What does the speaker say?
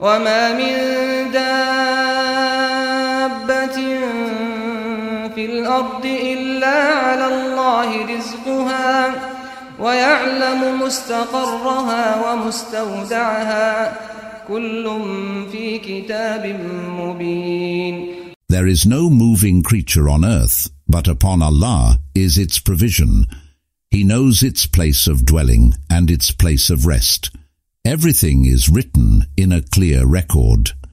وما من دابة في الأرض إلا على الله رزقها ويعلم مستقرها ومستودعها كل في كتاب مبين. There is no moving creature on earth, but upon Allah is its provision. He knows its place of dwelling and its place of rest. Everything is written in a clear record.